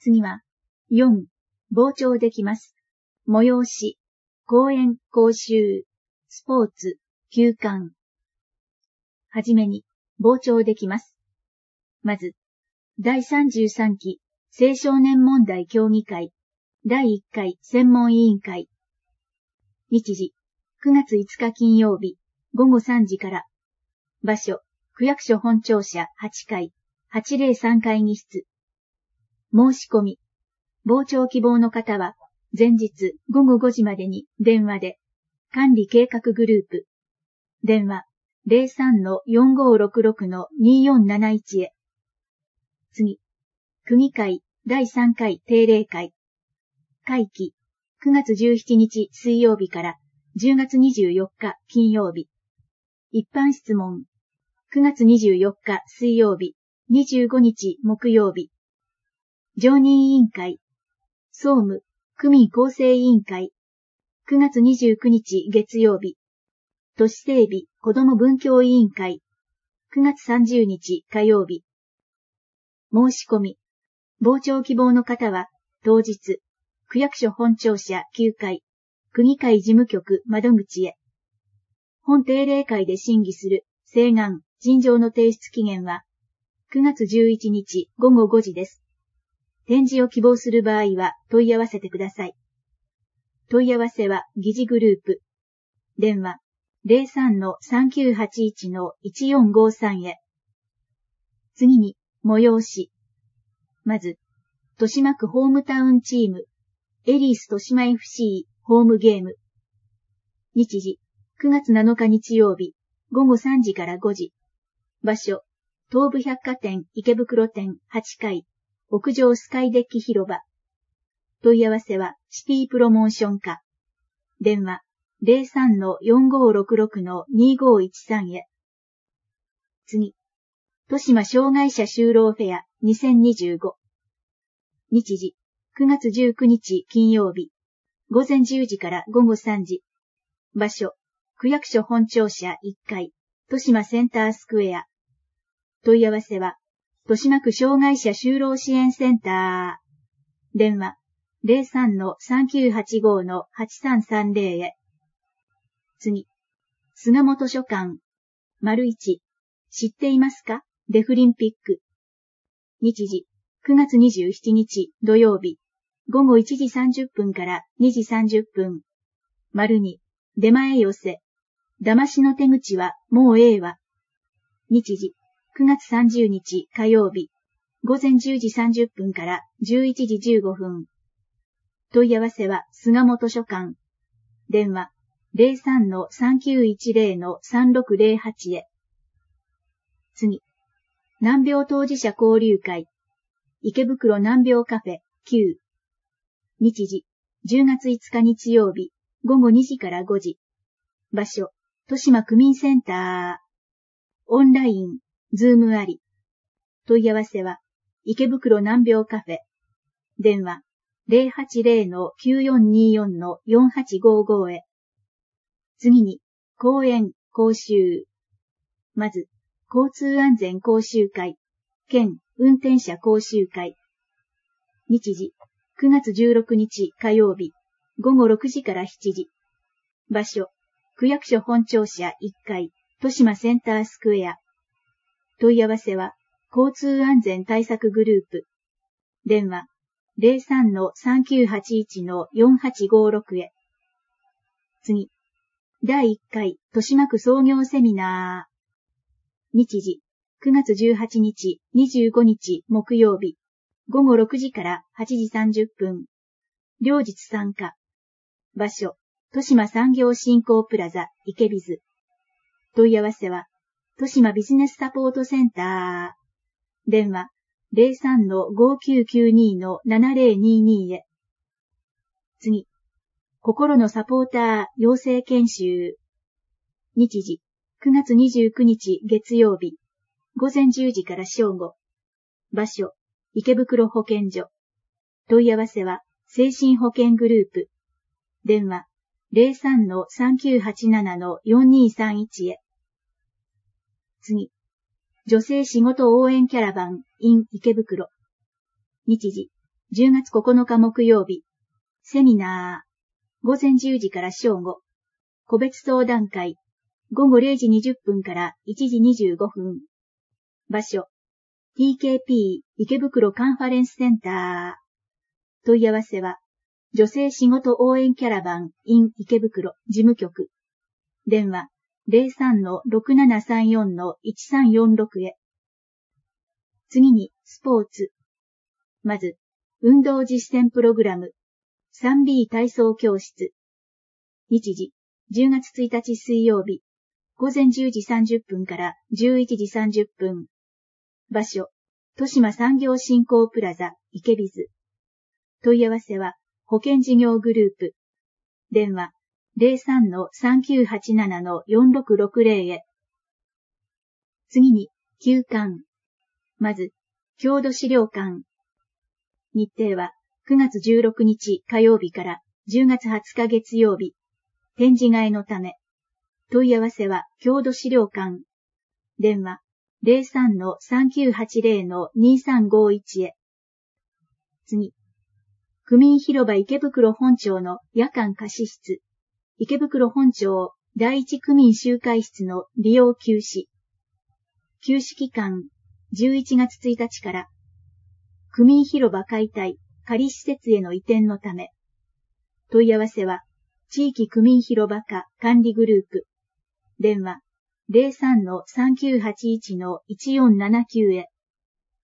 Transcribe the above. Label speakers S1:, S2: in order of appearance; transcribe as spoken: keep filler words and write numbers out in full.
S1: 次は、よん、傍聴できます。催し、講演、講習、スポーツ、休館。はじめに、傍聴できます。まず、だいさんじゅうさんき青少年問題協議会だいいっかい専門委員会。日時、くがついつか金曜日、ごごさんじから。場所、区役所本庁舎はちかい、はちぜろさん会議室。申し込み。傍聴希望の方は、前日ごごごじまでに電話で、管理計画グループ。電話 ゼロさんのよんごろくろくのによんなないち へ。次、区議会だいさんかい定例会。会期、くがつじゅうしちにち水曜日からじゅうがつにじゅうよっか金曜日。一般質問、くがつにじゅうよっか水曜日、にじゅうごにち木曜日。常任委員会、総務、区民構成委員会。くがつにじゅうくにち月曜日。都市整備子ども文教委員会。くがつさんじゅうにち火曜日。申し込み。傍聴希望の方は、当日、区役所本庁舎きゅうかい、区議会事務局窓口へ。本定例会で審議する請願、陳情の提出期限は、くがつじゅういちにちごごごじです。展示を希望する場合は問い合わせてください。問い合わせは議事グループ。電話 ゼロさんのさんきゅうはちいちのいちよんごさん へ。次に、催し。まず、豊島区ホームタウンチーム、エリース豊島 エフシー ホームゲーム。日時、くがつなのか日曜日、ごごさんじからごじ。場所、東武百貨店池袋店はちかい、屋上スカイデッキ広場。問い合わせはシティプロモーション課。電話 ゼロさんのよんごろくろくのにごいちさん へ。次、豊島障害者就労フェアにせんにじゅうご。日時、くがつじゅうくにち金曜日、ごぜんじゅうじからごごさんじ。場所、区役所本庁舎いっかい、豊島センタースクエア。問い合わせは、豊島区障害者就労支援センター。電話、ゼロさんのさんきゅうはちごのはちさんさんぜろ へ。次、巣鴨図書館。丸いち。知っていますか？デフリンピック。日時、くがつにじゅうしちにち土曜日、ごごいちじさんじゅっぷんからにじさんじゅっぷん。丸に、出前寄せ。騙しの手口はもうええわ。日時、くがつさんじゅうにち火曜日、ごぜんじゅうじさんじゅっぷんからじゅういちじじゅうごふん。問い合わせは巣鴨図書館。電話、ゼロさんのさんきゅういちぜろのさんろくぜろはち へ。次、難病当事者交流会。池袋難病カフェきゅう。日時、じゅうがついつか日曜日、ごごにじからごじ。場所、豊島区民センター。オンライン、ズームあり。問い合わせは、池袋難病カフェ。電話、ゼロはちゼロのきゅうよんによんのよんはちごご へ。次に、講演、講習。まず、交通安全講習会、兼運転者講習会。日時、くがつじゅうろくにち火曜日、ごごろくじからしちじ。場所、区役所本庁舎いっかい、豊島センタースクエア。問い合わせは、交通安全対策グループ。電話、ゼロさんのさんきゅうはちいちのよんはちごろく へ。次、だいいっかい豊島区創業セミナー。日時、くがつじゅうはちにち、にじゅうごにち木曜日、ごごろくじからはちじさんじゅっぷん。両日参加。場所、豊島産業振興プラザ、池ビズ。問い合わせは、豊島ビジネスサポートセンター。電話、ゼロさんのごきゅうきゅうにのななぜろにに へ。次、心のサポーター養成研修。日時、くがつにじゅうくにち月曜日、ごぜんじゅうじから正午。場所、池袋保健所。問い合わせは、精神保健グループ。電話、ゼロさんのさんきゅうはちななのよんにさんいち へ。次、女性仕事応援キャラバン in 池袋。日時、 じゅうがつここのか木曜日、セミナー、ごぜんじゅうじから正午、個別相談会、ごごれいじにじゅっぷんからいちじにじゅうごふん。場所、ティーケーピー 池袋カンファレンスセンター。問い合わせは、女性仕事応援キャラバン in 池袋事務局。電話 ゼロさんのろくななさんよんのいちさんよんろく へ。次に、スポーツ。まず、運動実践プログラム スリービー 体操教室。日時、じゅうがつついたち水曜日、ごぜんじゅうじさんじゅっぷんからじゅういちじさんじゅっぷん。場所、豊島産業振興プラザ、池ビズ。問い合わせは、保険事業グループ。電話、ゼロさんのさんきゅうはちななのよんろくろくゼロ へ。次に、休館。まず、郷土資料館。日程は、くがつじゅうろくにち火曜日からじゅうがつはつか月曜日。展示会のため。問い合わせは、郷土資料館。電話、ゼロさんのさんきゅうはちゼロのにさんごいち へ。次。区民広場池袋本町の夜間貸し室。池袋本町第一区民集会室の利用休止。休止期間、じゅういちがつついたちから。区民広場解体、仮施設への移転のため。問い合わせは、地域区民広場課管理グループ。電話、ゼロさんのさんきゅうはちいちのいちよんななきゅう へ。